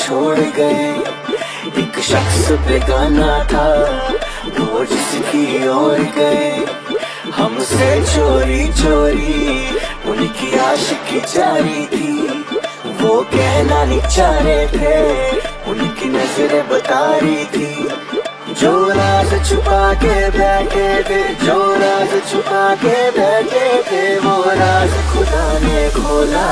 छोड़ गए। एक शख्स बेगाना था वो जिसकी ओर गए। हमसे चोरी चोरी उनकी आशिकी जारी थी। वो कहना नहीं चाह रहे थे, उनकी नजरें बता रही थी। जो राज छुपा के बैठे थे, जो राज छुपा के बैठे थे, वो राज खुदा ने खोला।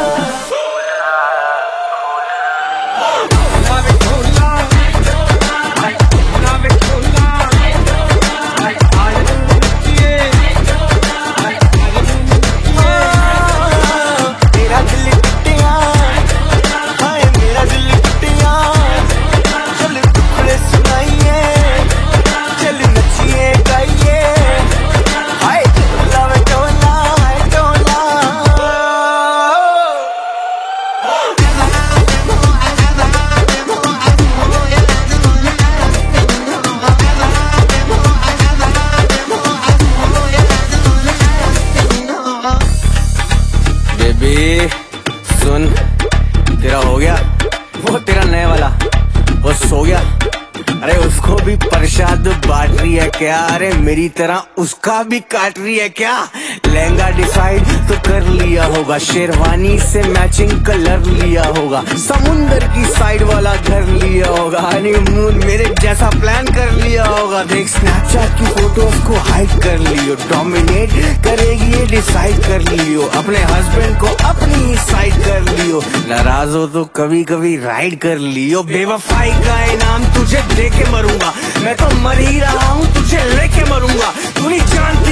बेबी सुन, तेरा हो गया वो तेरा नए वाला, वो सो गया। अरे उसको भी प्रसाद बांट रही है क्या? अरे मेरी तरह उसका भी काट रही है क्या? लहंगा डिसाइड तो कर लिया होगा, शेरवानी से मैचिंग कलर लिया होगा, समुंदर की साइड वाला घर लिया होगा, हनीमून मेरे जैसा प्लान कर लिया होगा। देख स्नैपचैट की फोटोज को हाइड कर लियो, डोमिनेट करेगी ये डिसाइड कर लियो, अपने हस्बैंड को अपनी ही साइड कर लियो, नाराज हो तो कभी कभी राइड कर लियो। बेवफाई का इनाम तुझे दे के मरूंगा, मैं तो मर ही रहा हूँ, तुझे लेके मरूंगा। तू नहीं जानता